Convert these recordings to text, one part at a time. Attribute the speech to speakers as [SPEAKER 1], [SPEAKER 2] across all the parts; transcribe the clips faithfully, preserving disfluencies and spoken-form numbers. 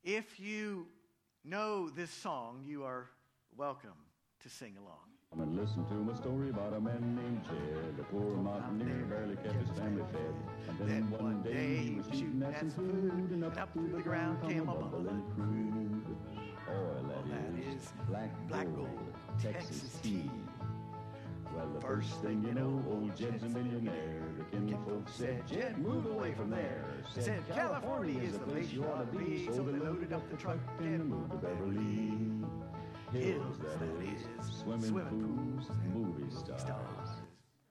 [SPEAKER 1] If you know this song, you are welcome to sing along.
[SPEAKER 2] Come and listen to my story about a man named Jed. A poor mountaineer barely kept his family fed. And then, then one day he was shooting at some food, and up, up through the ground came a bubbling crude. Oil, that, that is, is black, black gold, Texas, Texas tea. Well, the first, first thing you know, old Jed's a millionaire. The kinfolk said, Jed, move away from there. Said, California is the place you ought to be. So they loaded up the truck and moved to Beverly Hills, that is, swimming, swimming pools, and movie stars. stars.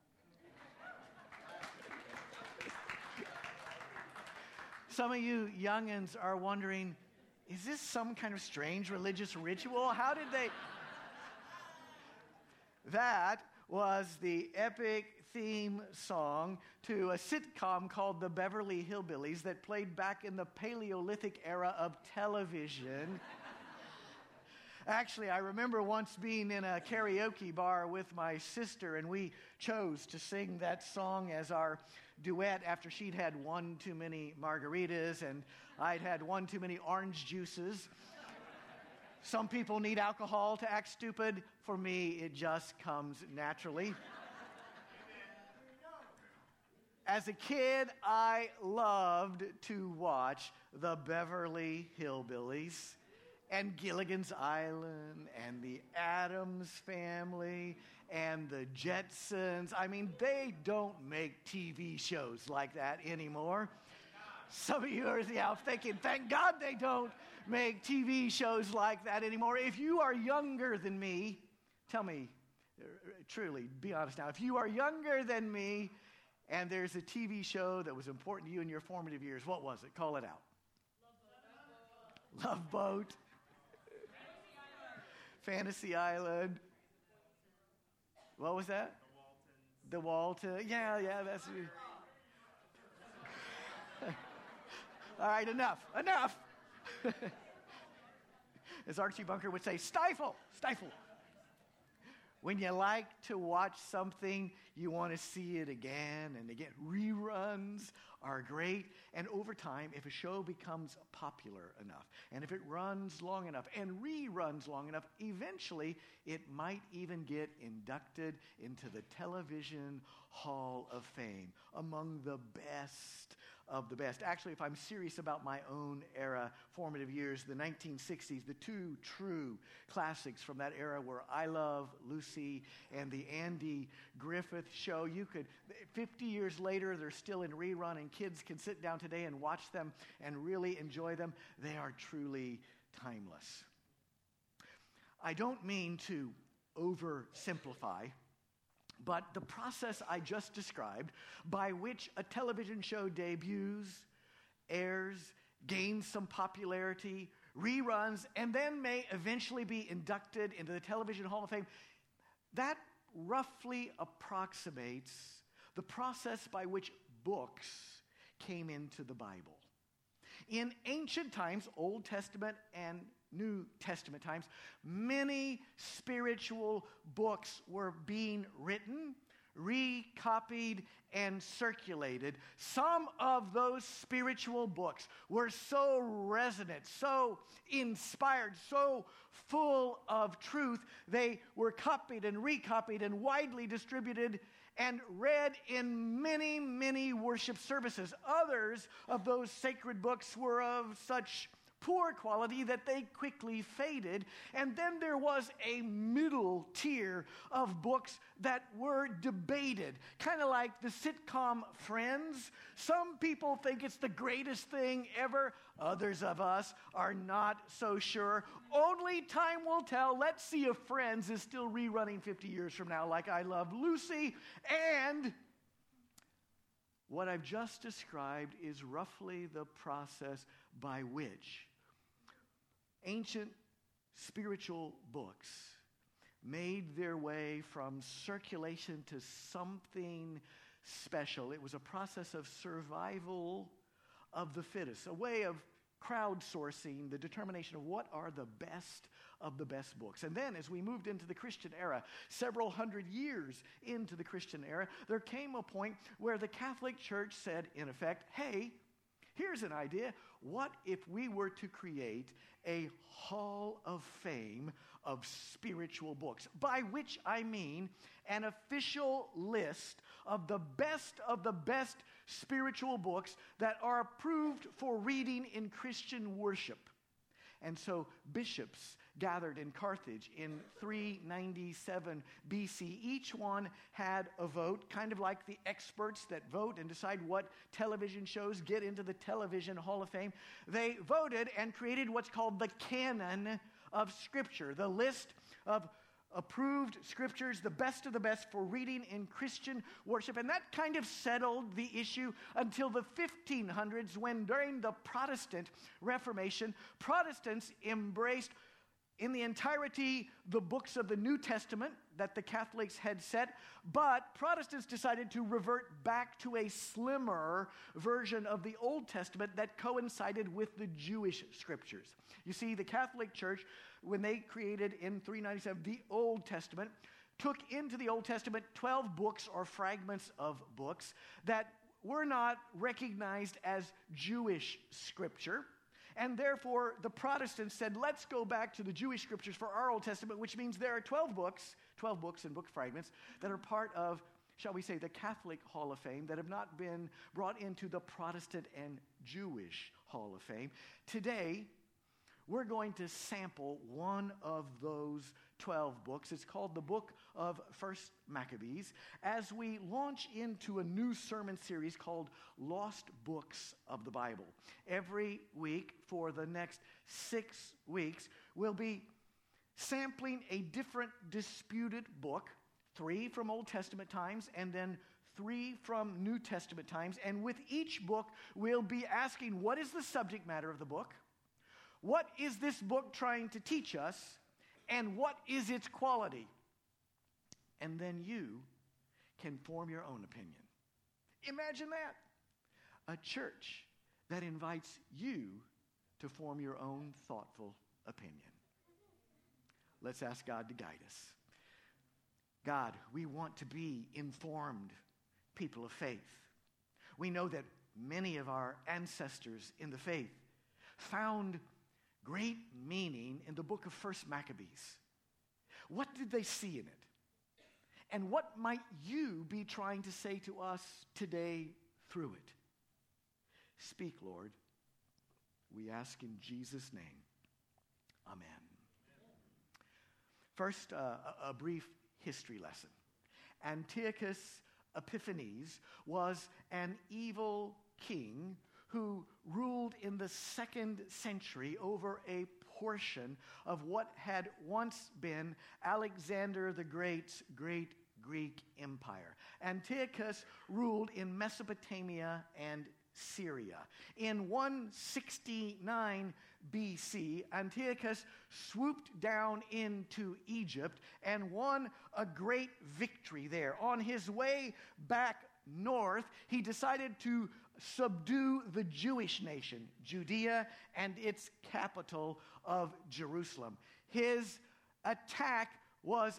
[SPEAKER 1] Some of you youngins are wondering, is this some kind of strange religious ritual? How did they... That was the epic theme song to a sitcom called The Beverly Hillbillies that played back in the Paleolithic era of television. Actually, I remember once being in a karaoke bar with my sister, and we chose to sing that song as our duet after she'd had one too many margaritas and I'd had one too many orange juices. Some people need alcohol to act stupid. For me, it just comes naturally. As a kid, I loved to watch the Beverly Hillbillies and Gilligan's Island and the Addams Family and the Jetsons. I mean, they don't make T V shows like that anymore. Some of you are yeah, thinking, thank God they don't make T V shows like that anymore. If you are younger than me, tell me, truly, be honest now. If you are younger than me and there's a T V show that was important to you in your formative years, what was it? Call it out. Love Boat. Love Boat. Fantasy Island. What was that? The Waltons. The Waltons. Yeah, yeah, that's... All right, enough, enough. As Archie Bunker would say, stifle, stifle. When you like to watch something, you want to see it again and again. Reruns are great. And over time, if a show becomes popular enough, and if it runs long enough, and reruns long enough, eventually it might even get inducted into the Television Hall of Fame, among the best of the best. Actually, if I'm serious about my own era, formative years, the nineteen sixties, the two true classics from that era were I Love Lucy and the Andy Griffith Show. You could, fifty years later, they're still in rerun, and kids can sit down today and watch them and really enjoy them. They are truly timeless. I don't mean to oversimplify, but the process I just described, by which a television show debuts, airs, gains some popularity, reruns, and then may eventually be inducted into the Television Hall of Fame, that roughly approximates the process by which books came into the Bible. In ancient times, Old Testament and New Testament times, many spiritual books were being written, recopied, and circulated. Some of those spiritual books were so resonant, so inspired, so full of truth, they were copied and recopied and widely distributed and read in many, many worship services. Others of those sacred books were of such poor quality that they quickly faded. And then there was a middle tier of books that were debated, kind of like the sitcom Friends. Some people think it's the greatest thing ever. Others of us are not so sure. Only time will tell. Let's see if Friends is still rerunning fifty years from now like I Love Lucy. And what I've just described is roughly the process by which ancient spiritual books made their way from circulation to something special. It was a process of survival of the fittest, a way of crowdsourcing the determination of what are the best of the best books. And then as we moved into the Christian era, several hundred years into the Christian era, there came a point where the Catholic Church said, in effect, hey, Here's an idea. What if we were to create a hall of fame of spiritual books, by which I mean an official list of the best of the best spiritual books that are approved for reading in Christian worship? And so bishops gathered in Carthage in three ninety-seven B C. Each one had a vote, kind of like the experts that vote and decide what television shows get into the Television Hall of Fame. They voted and created what's called the canon of Scripture, the list of approved scriptures, the best of the best for reading in Christian worship. And that kind of settled the issue until the fifteen hundreds, when during the Protestant Reformation, Protestants embraced in the entirety the books of the New Testament that the Catholics had set, but Protestants decided to revert back to a slimmer version of the Old Testament that coincided with the Jewish scriptures. You see, the Catholic Church, when they created in three ninety-seven the Old Testament, took into the Old Testament twelve books or fragments of books that were not recognized as Jewish scripture. And therefore, the Protestants said, let's go back to the Jewish scriptures for our Old Testament, which means there are twelve books, twelve books and book fragments that are part of, shall we say, the Catholic Hall of Fame that have not been brought into the Protestant and Jewish Hall of Fame. Today, we're going to sample one of those twelve books. It's called the Book of First Maccabees, as we launch into a new sermon series called Lost Books of the Bible. Every week for the next six weeks, we'll be sampling a different disputed book, three from Old Testament times and then three from New Testament times. And with each book, we'll be asking, what is the subject matter of the book? What is this book trying to teach us? And what is its quality? And then you can form your own opinion. Imagine that. A church that invites you to form your own thoughtful opinion. Let's ask God to guide us. God, we want to be informed people of faith. We know that many of our ancestors in the faith found great meaning in the book of First Maccabees. What did they see in it? And what might you be trying to say to us today through it? Speak, Lord. We ask in Jesus' name. Amen. First, uh, a, a brief history lesson. Antiochus Epiphanes was an evil king who ruled in the second century over a portion of what had once been Alexander the Great's great Greek empire. Antiochus ruled in Mesopotamia and Syria. In one sixty-nine B C, Antiochus swooped down into Egypt and won a great victory there. On his way back north, he decided to subdue the Jewish nation, Judea, and its capital of Jerusalem. His attack was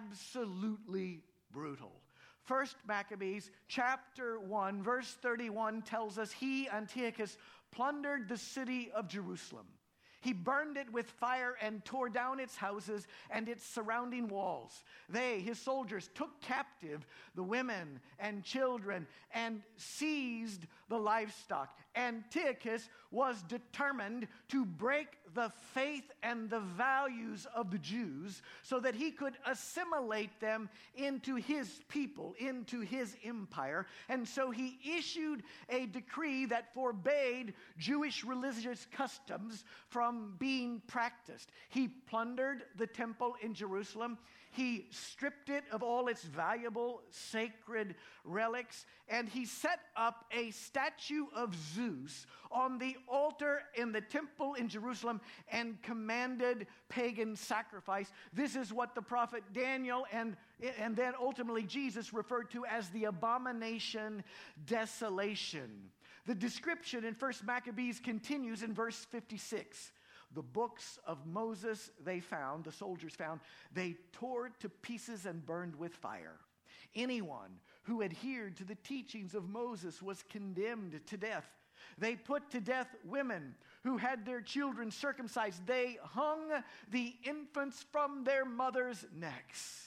[SPEAKER 1] absolutely brutal. First Maccabees chapter one, verse thirty-one tells us he, Antiochus, plundered the city of Jerusalem. He burned it with fire and tore down its houses and its surrounding walls. They, his soldiers, took captive the women and children and seized the livestock. Antiochus was determined to break the faith and the values of the Jews so that he could assimilate them into his people, into his empire. And so he issued a decree that forbade Jewish religious customs from being practiced. He plundered the temple in Jerusalem. He stripped it of all its valuable sacred relics, and he set up a statue of Zeus on the altar in the temple in Jerusalem and commanded pagan sacrifice. This is what the prophet Daniel and, and then ultimately Jesus referred to as the abomination desolation. The description in First Maccabees continues in verse fifty-six. The books of Moses they found, the soldiers found, they tore to pieces and burned with fire. Anyone who adhered to the teachings of Moses was condemned to death. They put to death women who had their children circumcised. They hung the infants from their mothers' necks.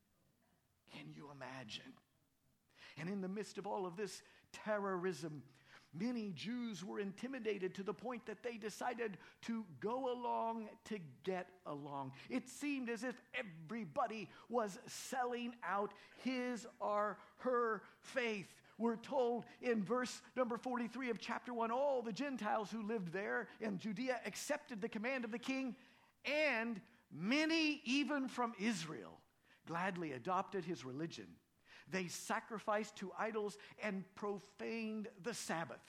[SPEAKER 1] Can you imagine? And in the midst of all of this terrorism, many Jews were intimidated to the point that they decided to go along to get along. It seemed as if everybody was selling out his or her faith. We're told in verse number forty-three of chapter one, all the Gentiles who lived there in Judea accepted the command of the king, and many even from Israel gladly adopted his religion. They sacrificed to idols and profaned the Sabbath.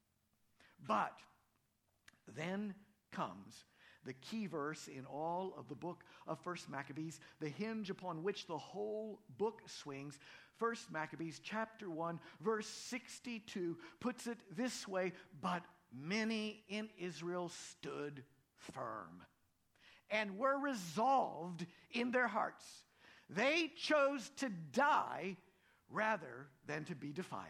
[SPEAKER 1] But then comes the key verse in all of the book of First Maccabees, the hinge upon which the whole book swings. First Maccabees chapter one, verse sixty-two puts it this way, but many in Israel stood firm and were resolved in their hearts. They chose to die rather than to be defiled.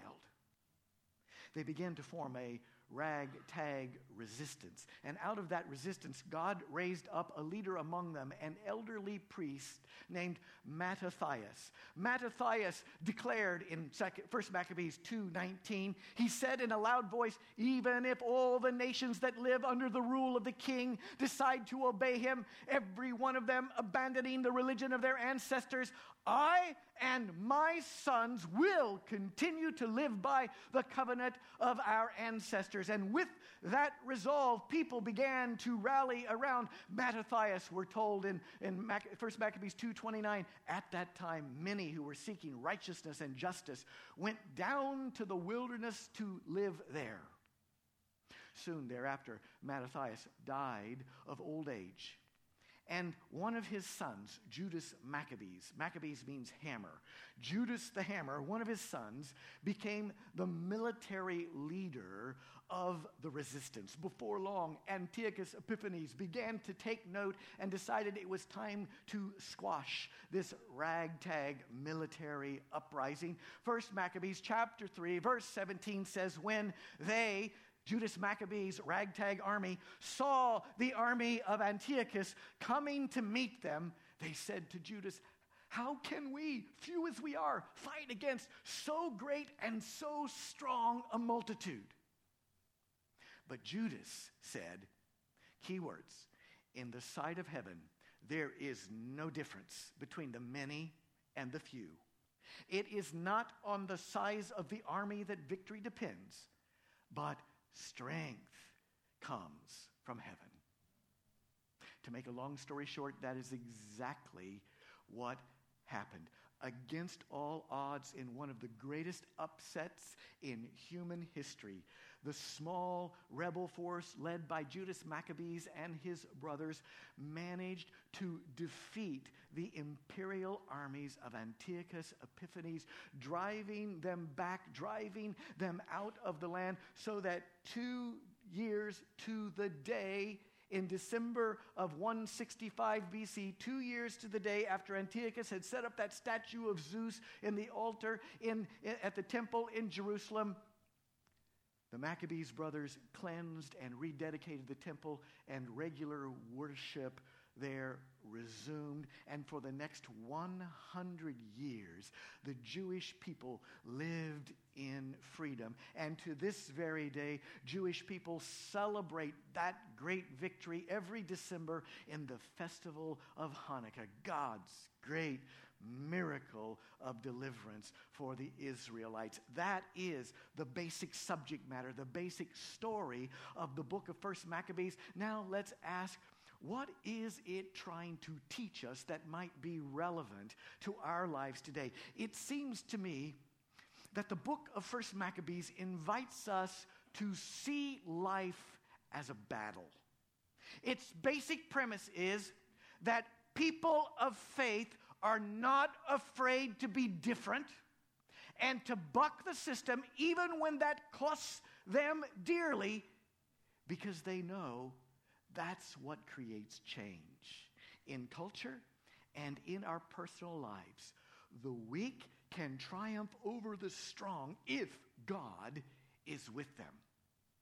[SPEAKER 1] They began to form a ragtag resistance. And out of that resistance, God raised up a leader among them, an elderly priest named Mattathias. Mattathias declared in First Maccabees two nineteen, he said in a loud voice, even if all the nations that live under the rule of the king decide to obey him, every one of them abandoning the religion of their ancestors, I and my sons will continue to live by the covenant of our ancestors. And with that resolve, people began to rally around Mattathias. We're told in, in Mac, First Maccabees two twenty-nine, at that time, many who were seeking righteousness and justice went down to the wilderness to live there. Soon thereafter, Mattathias died of old age. And one of his sons, Judas Maccabees, Maccabees means hammer. Judas the hammer, one of his sons, became the military leader of the resistance. Before long, Antiochus Epiphanes began to take note and decided it was time to squash this ragtag military uprising. First Maccabees chapter three, verse seventeen says, when they, Judas Maccabees' ragtag army, saw the army of Antiochus coming to meet them, they said to Judas, how can we, few as we are, fight against so great and so strong a multitude? But Judas said, keywords, in the sight of heaven, there is no difference between the many and the few. It is not on the size of the army that victory depends, but strength comes from heaven. To make a long story short, that is exactly what happened. Against all odds, in one of the greatest upsets in human history, the small rebel force led by Judas Maccabees and his brothers managed to defeat the imperial armies of Antiochus Epiphanes, driving them back, driving them out of the land, so that two years to the day, in December of one sixty-five B C, two years to the day after Antiochus had set up that statue of Zeus in the altar in, in at the temple in Jerusalem, the Maccabees brothers cleansed and rededicated the temple, and regular worship there resumed. And for the next one hundred years, the Jewish people lived in freedom. And to this very day, Jewish people celebrate that great victory every December in the festival of Hanukkah, God's great miracle of deliverance for the Israelites. That is the basic subject matter, the basic story of the book of First Maccabees. Now let's ask, what is it trying to teach us that might be relevant to our lives today? It seems to me that the book of First Maccabees invites us to see life as a battle. Its basic premise is that people of faith are not afraid to be different and to buck the system even when that costs them dearly, because they know that's what creates change in culture and in our personal lives. The weak can triumph over the strong if God is with them.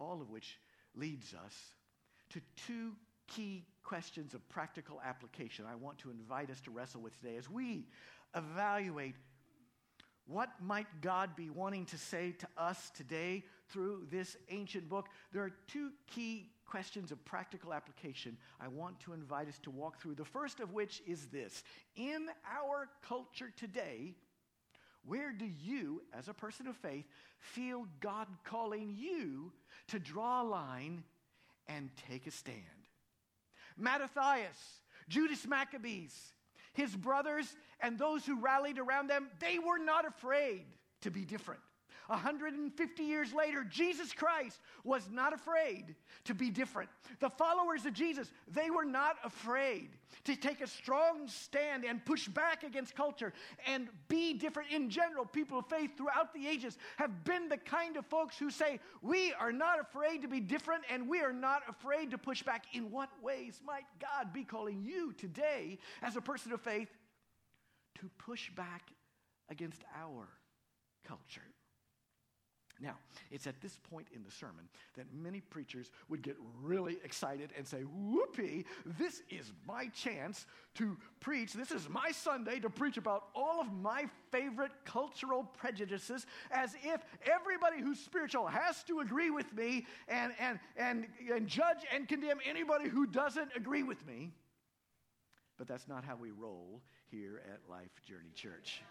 [SPEAKER 1] all of which leads us to two key questions of practical application I want to invite us to wrestle with today as we evaluate what might God be wanting to say to us today through this ancient book. There are two key questions of practical application I want to invite us to walk through. The first of which is this: in our culture today, where do you, as a person of faith, feel God calling you to draw a line and take a stand? Mattathias, Judas Maccabees, his brothers, and those who rallied around them, they were not afraid to be different. one hundred fifty years later, Jesus Christ was not afraid to be different. The followers of Jesus, they were not afraid to take a strong stand and push back against culture and be different. In general, people of faith throughout the ages have been the kind of folks who say, we are not afraid to be different and we are not afraid to push back. In what ways might God be calling you today as a person of faith to push back against our culture? Now, it's at this point in the sermon that many preachers would get really excited and say, whoopee, this is my chance to preach. This is my Sunday to preach about all of my favorite cultural prejudices, as if everybody who's spiritual has to agree with me and, and, and, and judge and condemn anybody who doesn't agree with me. But that's not how we roll here at Life Journey Church.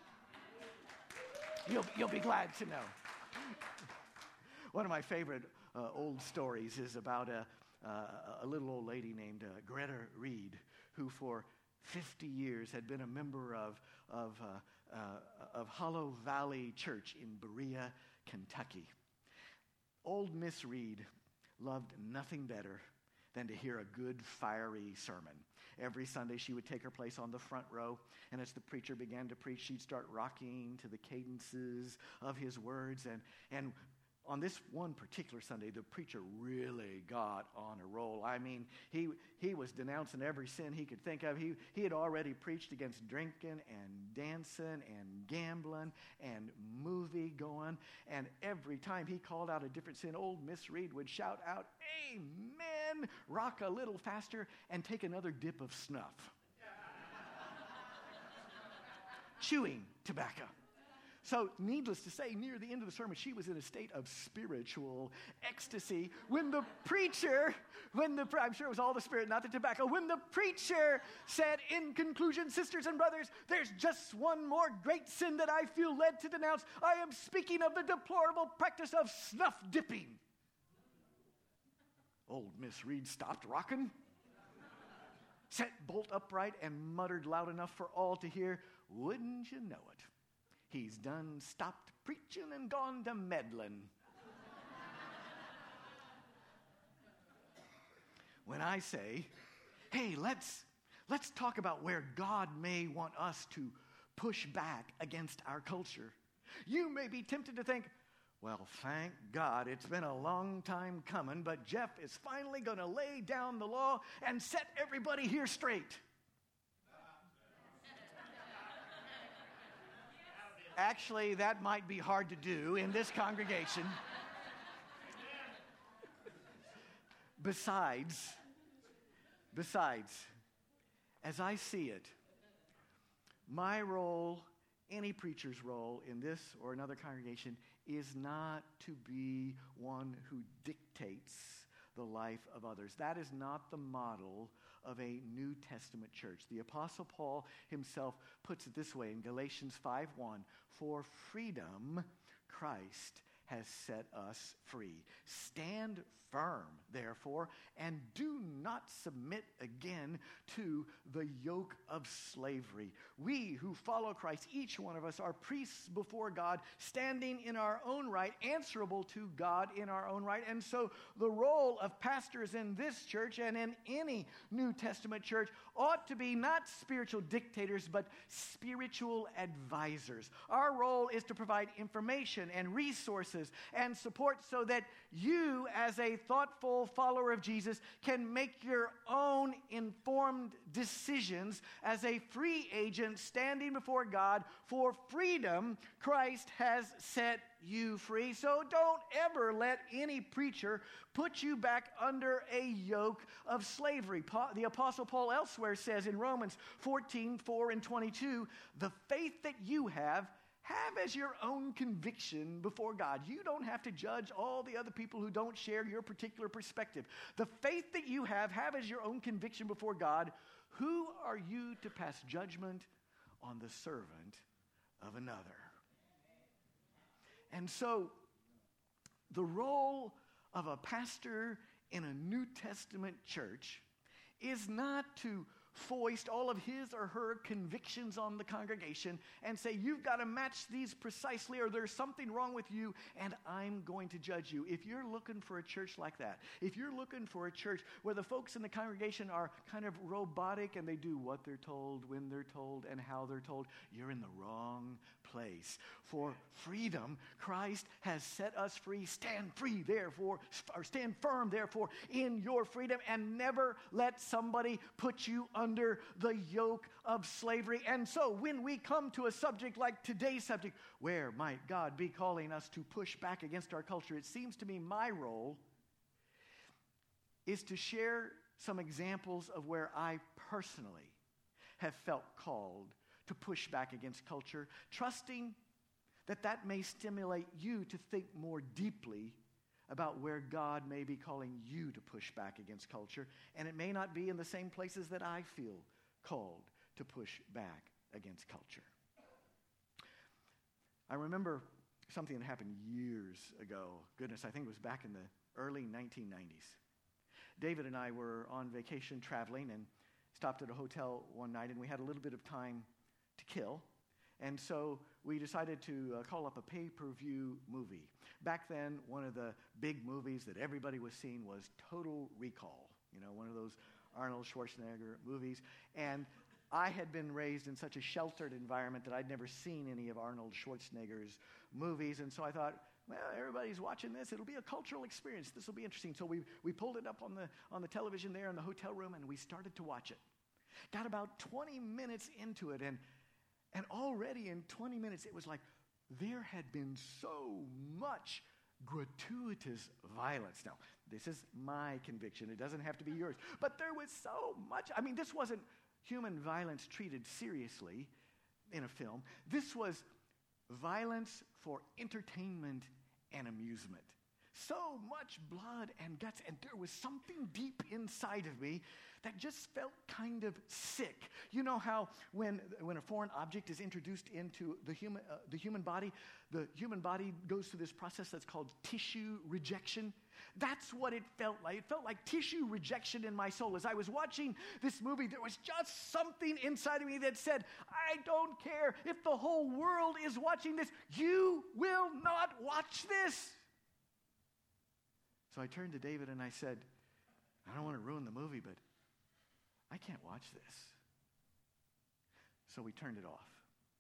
[SPEAKER 1] You'll, you'll be glad to know. One of my favorite uh, old stories is about a, uh, a little old lady named uh, Greta Reed, who for fifty years had been a member of, of, uh, uh, of Hollow Valley Church in Berea, Kentucky. Old Miss Reed loved nothing better than to hear a good, fiery sermon. Every Sunday, she would take her place on the front row, and as the preacher began to preach, she'd start rocking to the cadences of his words. And, and on this one particular Sunday, the preacher really got on a roll. I mean, he he was denouncing every sin he could think of. He, he had already preached against drinking and dancing and gambling and movie going. And every time he called out a different sin, old Miss Reed would shout out, amen, rock a little faster, and take another dip of snuff. Chewing tobacco. So, needless to say, near the end of the sermon, she was in a state of spiritual ecstasy when the preacher, when the, I'm sure it was all the spirit, not the tobacco, when the preacher said, in conclusion, sisters and brothers, there's just one more great sin that I feel led to denounce. I am speaking of the deplorable practice of snuff dipping. Old Miss Reed stopped rocking, sat bolt upright, and muttered loud enough for all to hear, wouldn't you know it? He's done stopped preaching and gone to meddling. When I say, hey, let's, let's talk about where God may want us to push back against our culture, you may be tempted to think, well, thank God, it's been a long time coming, but Jeff is finally going to lay down the law and set everybody here straight. Actually, that might be hard to do in this congregation. Besides, besides, as I see it, my role, any preacher's role in this or another congregation, is not to be one who dictates the life of others. That is not the model of a New Testament church. The Apostle Paul himself puts it this way in Galatians five one, for freedom Christ has set us free. Stand firm, therefore, and do not submit again to the yoke of slavery. We who follow Christ, each one of us, are priests before God, standing in our own right, answerable to God in our own right. And so the role of pastors in this church and in any New Testament church ought to be not spiritual dictators, but spiritual advisors. Our role is to provide information and resources and support so that you, as a thoughtful follower of Jesus, can make your own own informed decisions as a free agent standing before God. For freedom, Christ has set you free. So don't ever let any preacher put you back under a yoke of slavery. Pa- the Apostle Paul elsewhere says in Romans fourteen, four and twenty-two, the faith that you have, have as your own conviction before God. You don't have to judge all the other people who don't share your particular perspective. The faith that you have, have as your own conviction before God. Who are you to pass judgment on the servant of another? And so, the role of a pastor in a New Testament church is not to foist all of his or her convictions on the congregation and say, you've got to match these precisely, or there's something wrong with you, and I'm going to judge you. If you're looking for a church like that, if you're looking for a church where the folks in the congregation are kind of robotic and they do what they're told, when they're told, and how they're told, you're in the wrong place. For freedom, Christ has set us free. Stand free, therefore, or stand firm, therefore, in your freedom, and never let somebody put you under the yoke of slavery. And so when we come to a subject like today's subject, where might God be calling us to push back against our culture, it seems to me my role is to share some examples of where I personally have felt called to push back against culture, trusting that that may stimulate you to think more deeply about where God may be calling you to push back against culture, and it may not be in the same places that I feel called to push back against culture. I remember something that happened years ago. Goodness, I think it was back in the early nineteen nineties. David and I were on vacation traveling and stopped at a hotel one night, and we had a little bit of time to kill. And so we decided to uh, call up a pay-per-view movie. Back then, one of the big movies that everybody was seeing was Total Recall, you know, one of those Arnold Schwarzenegger movies. And I had been raised in such a sheltered environment that I'd never seen any of Arnold Schwarzenegger's movies. And so I thought, well, everybody's watching this. It'll be a cultural experience. This will be interesting. So we, we pulled it up on the, on the television there in the hotel room, and we started to watch it. Got about twenty minutes into it, and And already in twenty minutes, it was like there had been so much gratuitous violence. Now, this is my conviction. It doesn't have to be yours. But there was so much. I mean, this wasn't human violence treated seriously in a film. This was violence for entertainment and amusement. So much blood and guts, and there was something deep inside of me that just felt kind of sick. You know how when when a foreign object is introduced into the human uh, the human body, the human body goes through this process that's called tissue rejection? That's what it felt like. It felt like tissue rejection in my soul. As I was watching this movie, there was just something inside of me that said, I don't care if the whole world is watching this. You will not watch this. So I turned to David and I said, I don't want to ruin the movie, but I can't watch this. So we turned it off.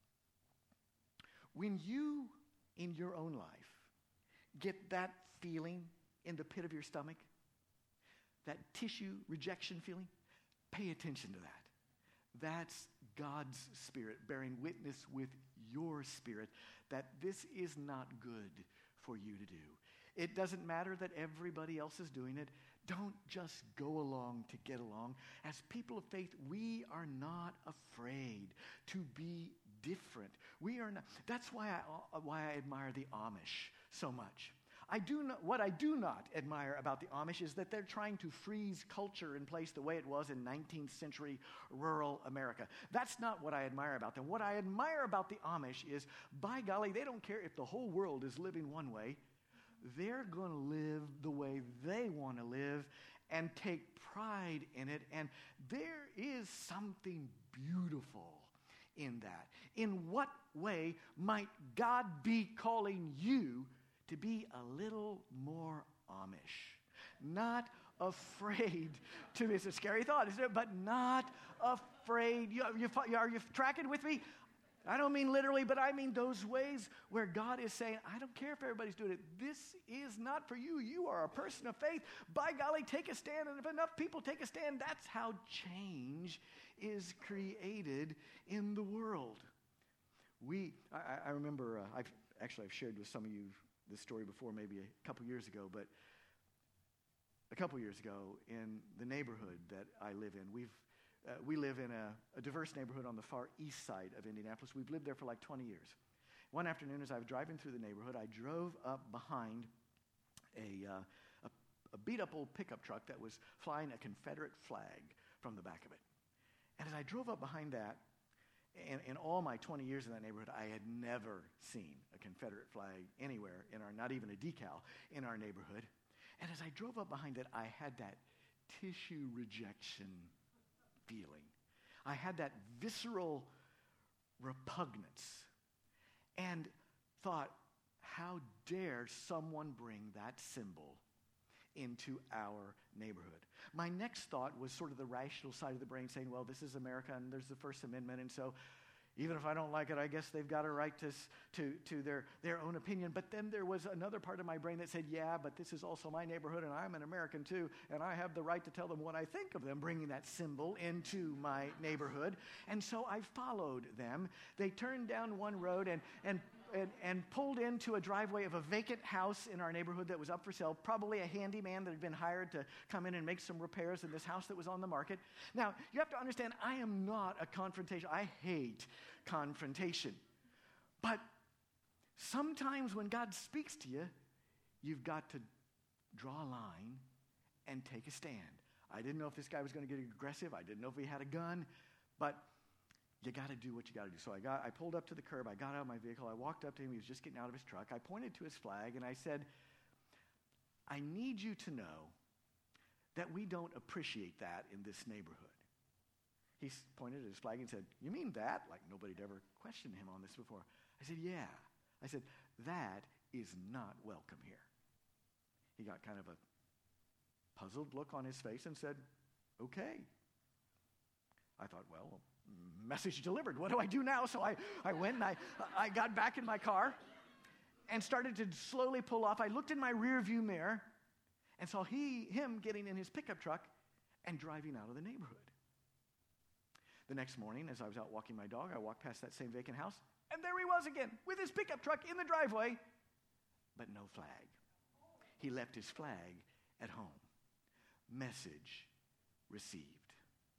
[SPEAKER 1] When you, in your own life, get that feeling in the pit of your stomach, that tissue rejection feeling, pay attention to that. That's God's Spirit bearing witness with your spirit that this is not good for you to do. It doesn't matter that everybody else is doing it. Don't just go along to get along. As people of faith, we are not afraid to be different. We are not. That's why I why I admire the Amish so much. I do not, what I do not admire about the Amish is that they're trying to freeze culture in place the way it was in nineteenth century rural America. That's not what I admire about them. What I admire about the Amish is, by golly, they don't care if the whole world is living one way. They're going to live the way they want to live and take pride in it. And there is something beautiful in that. In what way might God be calling you to be a little more Amish? Not afraid to, it's a scary thought, isn't it? But not afraid. You, you, are you tracking with me? I don't mean literally, but I mean those ways where God is saying, I don't care if everybody's doing it. This is not for you. You are a person of faith. By golly, take a stand. And if enough people take a stand, that's how change is created in the world. We, I, I remember, uh, I've actually I've shared with some of you this story before, maybe a couple years ago, but a couple years ago in the neighborhood that I live in, we've Uh, we live in a, a diverse neighborhood on the far east side of Indianapolis. We've lived there for like twenty years. One afternoon, as I was driving through the neighborhood, I drove up behind a, uh, a, a beat-up old pickup truck that was flying a Confederate flag from the back of it. And as I drove up behind that, in, in all my twenty years in that neighborhood, I had never seen a Confederate flag anywhere, in our, not even a decal, in our neighborhood. And as I drove up behind it, I had that tissue rejection feeling. I had that visceral repugnance and thought, how dare someone bring that symbol into our neighborhood? My next thought was sort of the rational side of the brain saying, well, this is America and there's the First Amendment, and so even if I don't like it, I guess they've got a right to, to, to their, their own opinion. But then there was another part of my brain that said, yeah, but this is also my neighborhood, and I'm an American too, and I have the right to tell them what I think of them bringing that symbol into my neighborhood. And so I followed them. They turned down one road and, and, and, and pulled into a driveway of a vacant house in our neighborhood that was up for sale, probably a handyman that had been hired to come in and make some repairs in this house that was on the market. Now, you have to understand, I am not a confrontation. I hate confrontation. But sometimes when God speaks to you, you've got to draw a line and take a stand. I didn't know if this guy was going to get aggressive. I didn't know if he had a gun. But you got to do what you got to do. So I got, I pulled up to the curb. I got out of my vehicle. I walked up to him. He was just getting out of his truck. I pointed to his flag, and I said, I need you to know that we don't appreciate that in this neighborhood. He pointed at his flag and said, you mean that? Like nobody had ever questioned him on this before. I said, yeah. I said, that is not welcome here. He got kind of a puzzled look on his face and said, okay. I thought, well, message delivered. What do I do now? So I, I went and I, I got back in my car and started to slowly pull off. I looked in my rear view mirror and saw he, him getting in his pickup truck and driving out of the neighborhood. The next morning, as I was out walking my dog, I walked past that same vacant house, and there he was again with his pickup truck in the driveway, but no flag. He left his flag at home. Message received.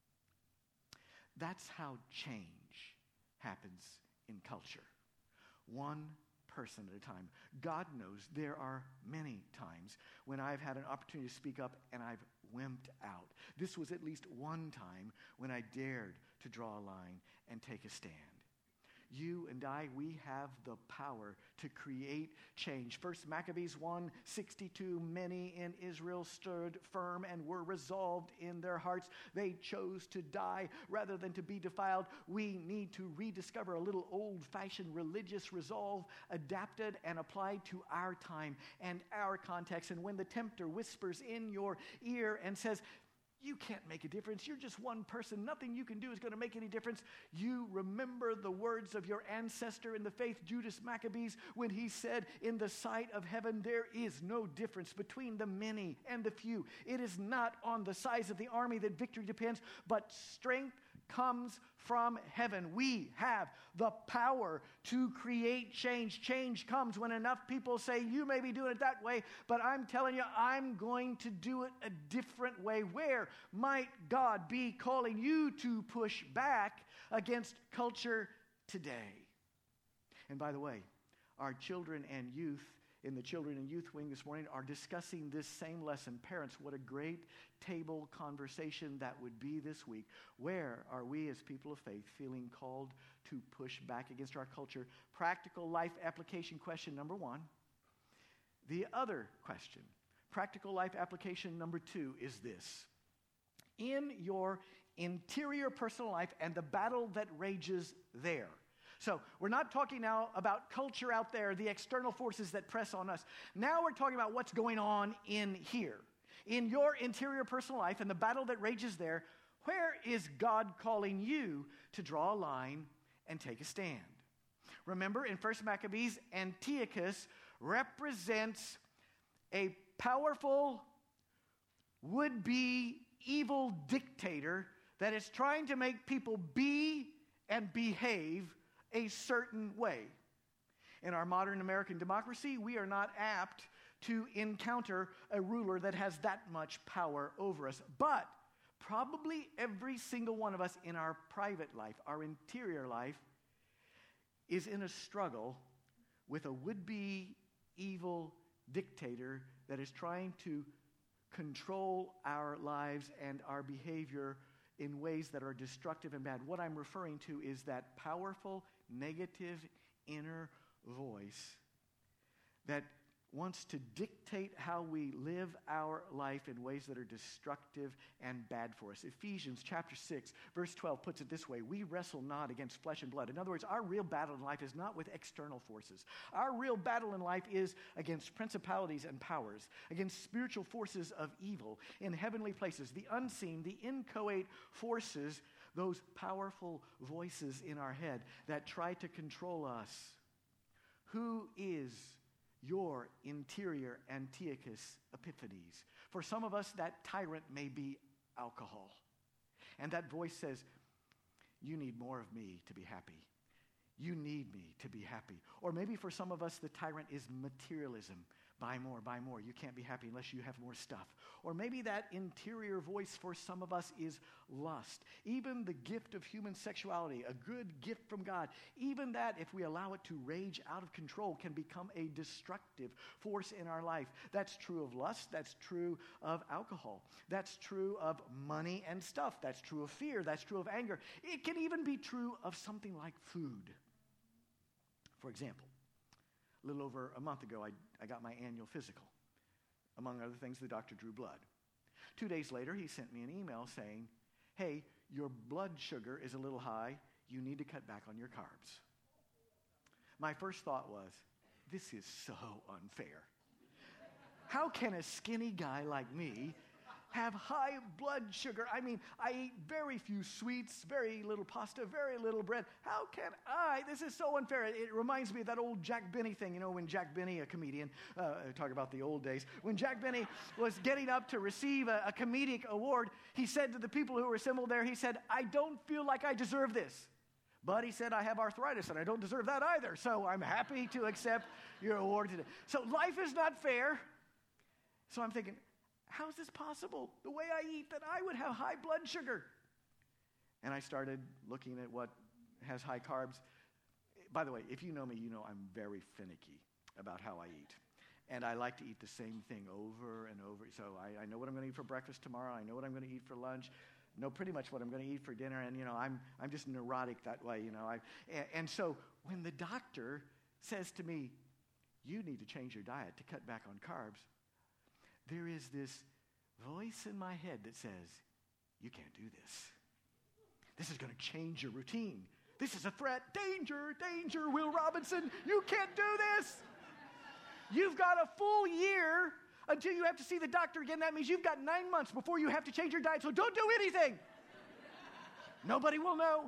[SPEAKER 1] That's how change happens in culture. One person at a time. God knows there are many times when I've had an opportunity to speak up and I've wimped out. This was at least one time when I dared to draw a line and take a stand. You and I, we have the power to create change. First Maccabees one sixty-two, many in Israel stood firm and were resolved in their hearts. They chose to die rather than to be defiled. We need to rediscover a little old-fashioned religious resolve adapted and applied to our time and our context. And when the tempter whispers in your ear and says, you can't make a difference. You're just one person. Nothing you can do is going to make any difference. You remember the words of your ancestor in the faith, Judas Maccabees, when he said, in the sight of heaven, there is no difference between the many and the few. It is not on the size of the army that victory depends, but strength comes from heaven. We have the power to create change. Change comes when enough people say, you may be doing it that way, but I'm telling you, I'm going to do it a different way. Where might God be calling you to push back against culture today? And by the way, our children and youth in the children and youth wing this morning are discussing this same lesson. Parents, what a great table conversation that would be this week. Where are we as people of faith feeling called to push back against our culture? Practical life application question number one. The other question, practical life application number two, is this. In your interior personal life and the battle that rages there. So we're not talking now about culture out there, the external forces that press on us. Now we're talking about what's going on in here. In your interior personal life and the battle that rages there, where is God calling you to draw a line and take a stand. Remember, in First Maccabees, Antiochus represents a powerful, would-be evil dictator that is trying to make people be and behave a certain way. In our modern American democracy, we are not apt to encounter a ruler that has that much power over us. But probably every single one of us in our private life, our interior life, is in a struggle with a would-be evil dictator that is trying to control our lives and our behavior in ways that are destructive and bad. What I'm referring to is that powerful, negative inner voice that wants to dictate how we live our life in ways that are destructive and bad for us. Ephesians chapter six, verse twelve puts it this way: we wrestle not against flesh and blood. In other words, our real battle in life is not with external forces. Our real battle in life is against principalities and powers, against spiritual forces of evil in heavenly places, the unseen, the inchoate forces, those powerful voices in our head that try to control us. Who is your interior Antiochus Epiphanes? For some of us, that tyrant may be alcohol. And that voice says, you need more of me to be happy. You need me to be happy. Or maybe for some of us, the tyrant is materialism. Buy more, buy more. You can't be happy unless you have more stuff. Or maybe that interior voice for some of us is lust. Even the gift of human sexuality, a good gift from God, even that, if we allow it to rage out of control, can become a destructive force in our life. That's true of lust. That's true of alcohol. That's true of money and stuff. That's true of fear. That's true of anger. It can even be true of something like food. For example, a little over a month ago, I, I got my annual physical. Among other things, the doctor drew blood. Two days later, he sent me an email saying, hey, your blood sugar is a little high. You need to cut back on your carbs. My first thought was, this is so unfair. How can a skinny guy like me have high blood sugar? I mean, I eat very few sweets, very little pasta, very little bread. How can I? This is so unfair. It, it reminds me of that old Jack Benny thing. You know, when Jack Benny, a comedian, uh, talk about the old days, when Jack Benny was getting up to receive a, a comedic award, he said to the people who were assembled there, he said, I don't feel like I deserve this. But he said, I have arthritis and I don't deserve that either. So I'm happy to accept your award today. So life is not fair. So I'm thinking, how is this possible? The way I eat, that I would have high blood sugar. And I started looking at what has high carbs. By the way, if you know me, you know I'm very finicky about how I eat. And I like to eat the same thing over and over. So I, I know what I'm going to eat for breakfast tomorrow. I know what I'm going to eat for lunch. Know pretty much what I'm going to eat for dinner. And, you know, I'm, I'm just neurotic that way, you know. I, and, and so when the doctor says to me, you need to change your diet to cut back on carbs, there is this voice in my head that says, you can't do this. This is going to change your routine. This is a threat. Danger, danger, Will Robinson. You can't do this. You've got a full year until you have to see the doctor again. That means you've got nine months before you have to change your diet, so don't do anything. Nobody will know.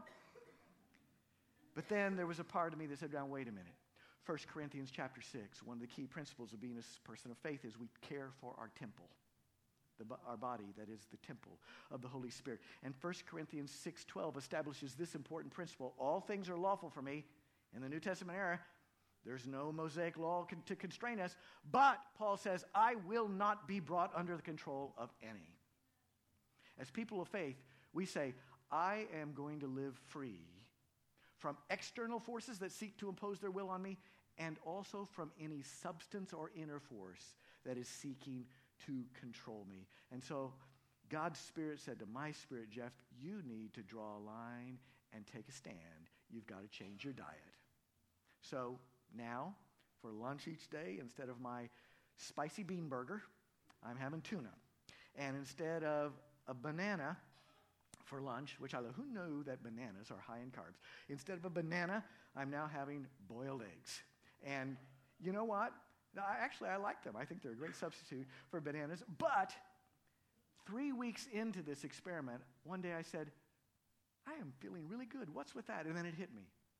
[SPEAKER 1] But then there was a part of me that said, now, wait a minute. First Corinthians chapter six, one of the key principles of being a person of faith is we care for our temple, the, our body that is the temple of the Holy Spirit. And First Corinthians six twelve establishes this important principle. All things are lawful for me. In the New Testament era, there's no Mosaic law con- to constrain us. But, Paul says, I will not be brought under the control of any. As people of faith, we say, I am going to live free from external forces that seek to impose their will on me, and also from any substance or inner force that is seeking to control me. And so God's Spirit said to my spirit, Jeff, you need to draw a line and take a stand. You've got to change your diet. So now, for lunch each day, instead of my spicy bean burger, I'm having tuna. And instead of a banana for lunch, which I love, who knew that bananas are high in carbs? Instead of a banana, I'm now having boiled eggs. And you know what? I, actually, I like them. I think they're a great substitute for bananas. But three weeks into this experiment, one day I said, I am feeling really good. What's with that? And then it hit me.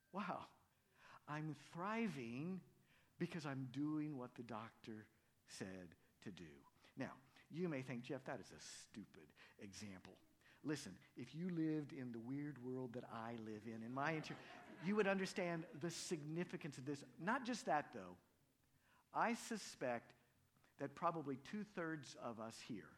[SPEAKER 1] Wow, I'm thriving because I'm doing what the doctor said to do. Now, you may think, Jeff, that is a stupid example. Listen, if you lived in the weird world that I live in, in my inter- you would understand the significance of this. Not just that, though. I suspect that probably two-thirds of us here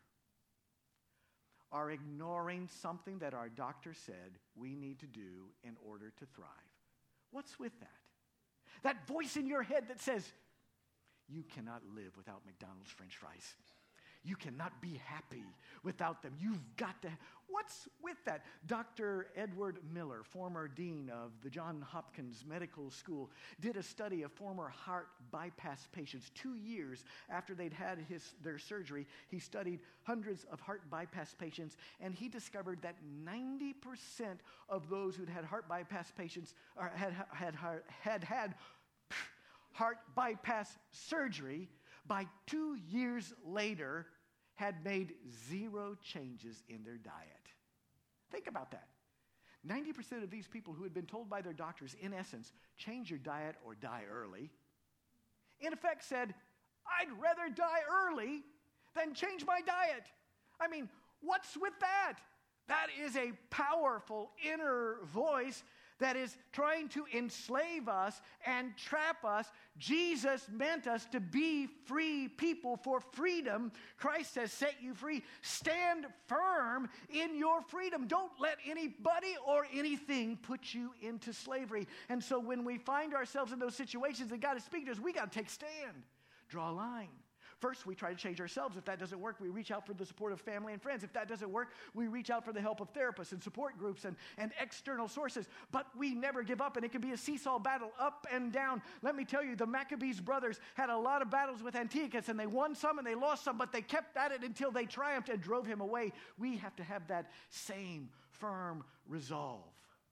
[SPEAKER 1] are ignoring something that our doctor said we need to do in order to thrive. What's with that? That voice in your head that says, you cannot live without McDonald's French fries. You cannot be happy without them. You've got to. What's with that? Doctor Edward Miller, former dean of the Johns Hopkins Medical School, did a study of former heart bypass patients. Two years after they'd had his, their surgery, he studied hundreds of heart bypass patients, and he discovered that ninety percent of those who'd had heart bypass patients or had had had, had, had heart bypass surgery by two years later had made zero changes in their diet. Think about that. ninety percent of these people who had been told by their doctors, in essence, change your diet or die early, in effect said, I'd rather die early than change my diet. I mean, what's with that? That is a powerful inner voice that is trying to enslave us and trap us. Jesus meant us to be free people for freedom. Christ has set you free. Stand firm in your freedom. Don't let anybody or anything put you into slavery. And so when we find ourselves in those situations that God is speaking to us, we got to take a stand. Draw a line. First, we try to change ourselves. If that doesn't work, we reach out for the support of family and friends. If that doesn't work, we reach out for the help of therapists and support groups and, and external sources. But we never give up, and it can be a seesaw battle up and down. Let me tell you, the Maccabees brothers had a lot of battles with Antiochus, and they won some and they lost some, but they kept at it until they triumphed and drove him away. We have to have that same firm resolve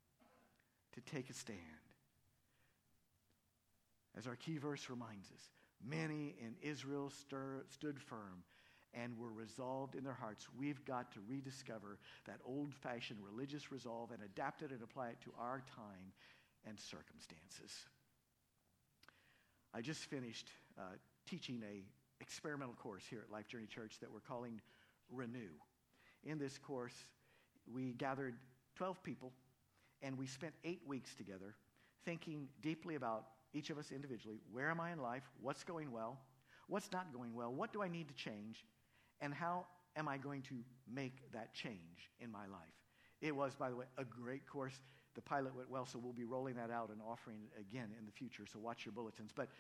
[SPEAKER 1] to take a stand. As our key verse reminds us, many in Israel stir, stood firm and were resolved in their hearts. We've got to rediscover that old-fashioned religious resolve and adapt it and apply it to our time and circumstances. I just finished uh, teaching a experimental course here at Life Journey Church that we're calling Renew. In this course, we gathered twelve people, and we spent eight weeks together thinking deeply about each of us individually, where am I in life? What's going well? What's not going well? What do I need to change? And how am I going to make that change in my life? It was, by the way, a great course. The pilot went well, so we'll be rolling that out and offering it again in the future, so watch your bulletins. But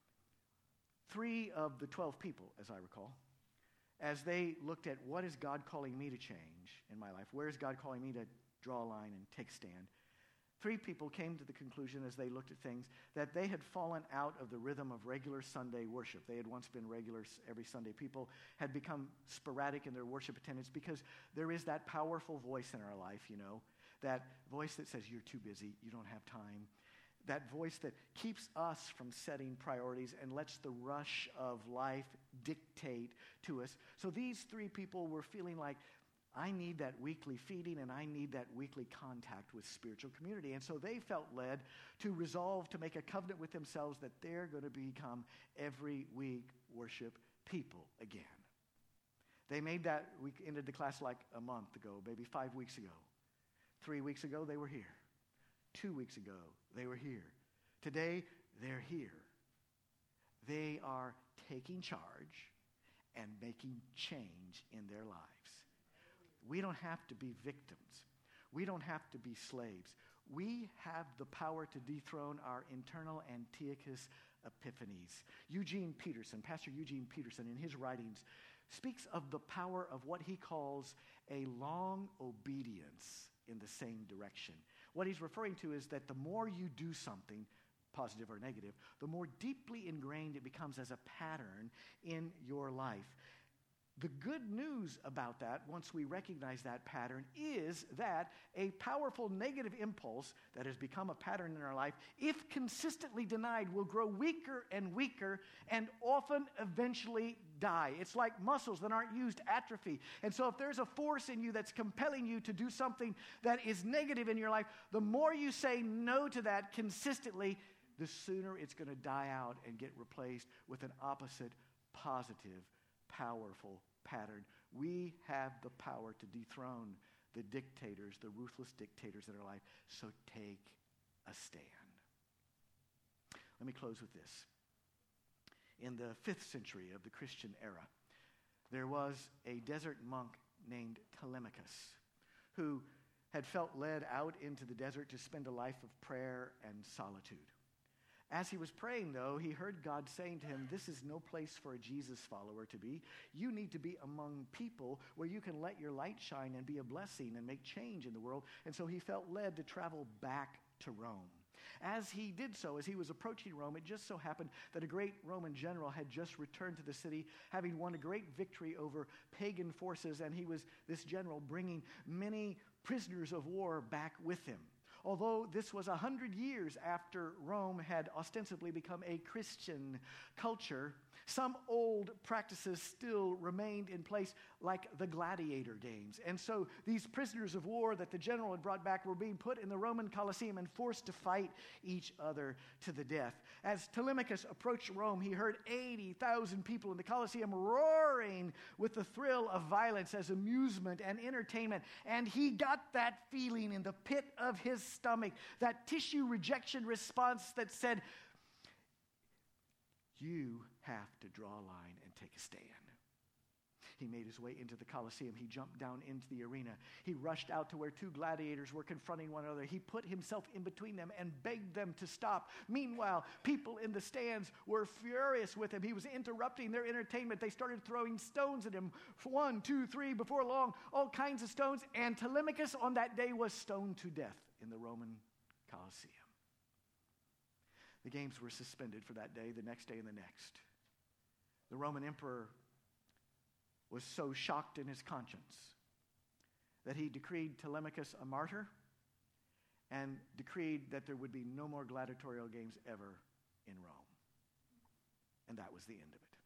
[SPEAKER 1] three of the twelve people, as I recall, as they looked at what is God calling me to change in my life, where is God calling me to draw a line and take a stand, three people came to the conclusion as they looked at things that they had fallen out of the rhythm of regular Sunday worship. They had once been regular every Sunday people, had become sporadic in their worship attendance because there is that powerful voice in our life, you know, that voice that says you're too busy, you don't have time, that voice that keeps us from setting priorities and lets the rush of life dictate to us. So these three people were feeling like, I need that weekly feeding and I need that weekly contact with spiritual community. And so they felt led to resolve to make a covenant with themselves that they're going to become every week worship people again. They made that, we ended the class like a month ago, maybe five weeks ago. Three weeks ago, they were here. Two weeks ago, they were here. Today, they're here. They are taking charge and making change in their lives. We don't have to be victims. We don't have to be slaves. We have the power to dethrone our internal Antiochus Epiphanes. Eugene Peterson, Pastor Eugene Peterson, in his writings, speaks of the power of what he calls a long obedience in the same direction. What he's referring to is that the more you do something, positive or negative, the more deeply ingrained it becomes as a pattern in your life. The good news about that, once we recognize that pattern, is that a powerful negative impulse that has become a pattern in our life, if consistently denied, will grow weaker and weaker and often eventually die. It's like muscles that aren't used atrophy. And so if there's a force in you that's compelling you to do something that is negative in your life, the more you say no to that consistently, the sooner it's going to die out and get replaced with an opposite, positive, powerful pattern. We have the power to dethrone the dictators, the ruthless dictators in our life. So take a stand. Let me close with this. In the fifth century of the Christian era, there was a desert monk named Telemachus who had felt led out into the desert to spend a life of prayer and solitude. As he was praying, though, he heard God saying to him, this is no place for a Jesus follower to be. You need to be among people where you can let your light shine and be a blessing and make change in the world. And so he felt led to travel back to Rome. As he did so, as he was approaching Rome, it just so happened that a great Roman general had just returned to the city, having won a great victory over pagan forces, and he was, this general, bringing many prisoners of war back with him. Although this was a hundred years after Rome had ostensibly become a Christian culture, some old practices still remained in place, like the gladiator games. And so these prisoners of war that the general had brought back were being put in the Roman Colosseum and forced to fight each other to the death. As Telemachus approached Rome, he heard eighty thousand people in the Colosseum roaring with the thrill of violence as amusement and entertainment. And he got that feeling in the pit of his stomach, that tissue rejection response that said, you have to draw a line and take a stand. He made his way into the Colosseum. He jumped down into the arena. He rushed out to where two gladiators were confronting one another. He put himself in between them and begged them to stop. Meanwhile, people in the stands were furious with him. He was interrupting their entertainment. They started throwing stones at him. One, two, three, before long, all kinds of stones. And Telemachus on that day was stoned to death in the Roman Colosseum. The games were suspended for that day, the next day, and the next. The Roman emperor was so shocked in his conscience that he decreed Telemachus a martyr and decreed that there would be no more gladiatorial games ever in Rome. And that was the end of it.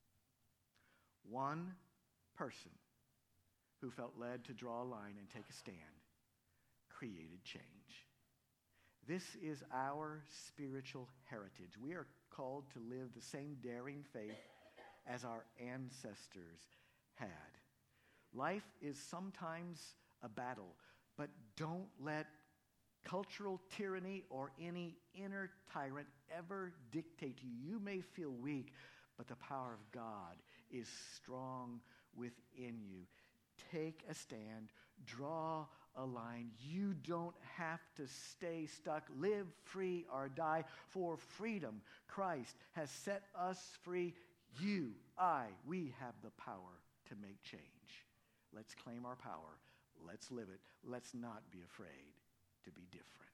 [SPEAKER 1] One person who felt led to draw a line and take a stand created change. This is our spiritual heritage. We are called to live the same daring faith as our ancestors had. Life is sometimes a battle, but don't let cultural tyranny or any inner tyrant ever dictate to you. You may feel weak, but the power of God is strong within you. Take a stand. Draw a line. You don't have to stay stuck. Live free or die. For freedom, Christ has set us free. You, I, we have the power to make change. Let's claim our power. Let's live it. Let's not be afraid to be different.